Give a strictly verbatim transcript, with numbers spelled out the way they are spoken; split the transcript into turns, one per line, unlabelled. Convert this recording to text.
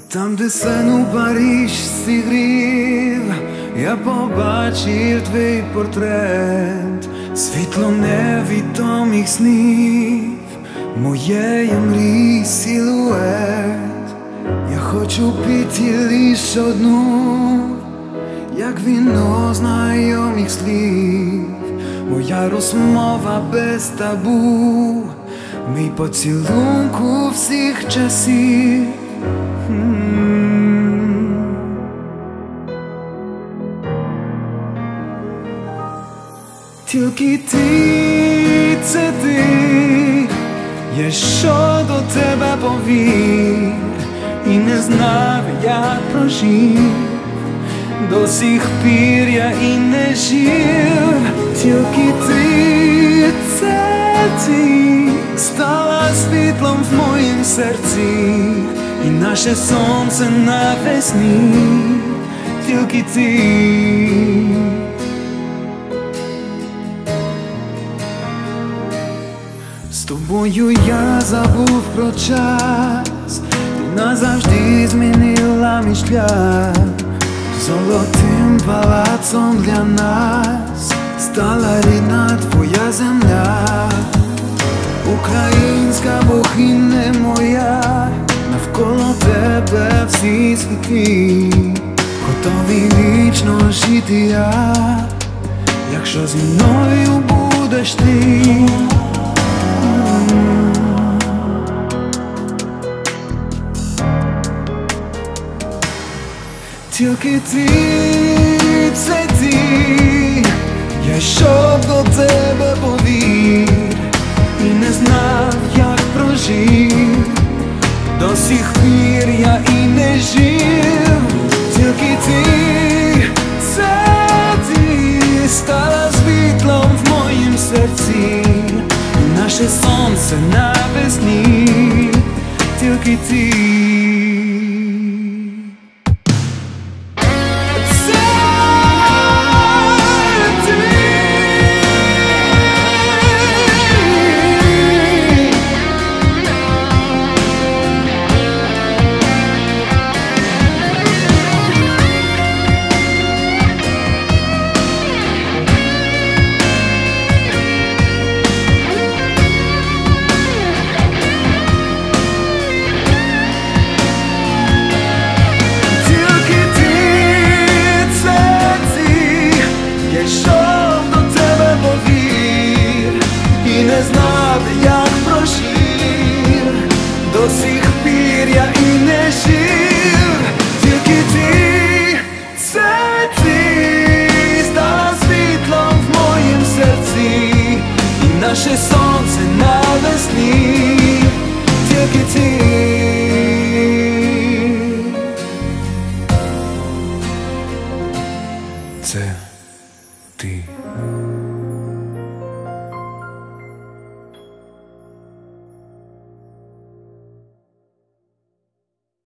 Там, де сен у Париж зігрів, я побачив твій портрет, світло невідомих снів, моєї мрії силует. Я хочу піти лиш одну, як віно знайомих слів, моя розмова без табу, мій поцілунку всіх часів. Тільки ти, це ти, я що до тебе повір, і не знав, як прожив, до сих пір я і не жив. Тільки ти, це ти, стала світлом в моїм серці, і наше сонце навесні. Тільки ти. З тобою я забув про час, ти назавжди змінила мій шлях. Золотим палацом для нас стала рідна твоя земля. Українська богиня моя, навколо тебе всі світи, готові вічно жити я, якщо зі мною будеш ти. Тільки ти, це ти, я йшов до тебе повір, і не знав, як прожив, до сих пір я і не жив. Тільки ти, це ти, стала світлом в моїм серці, і наше сонце на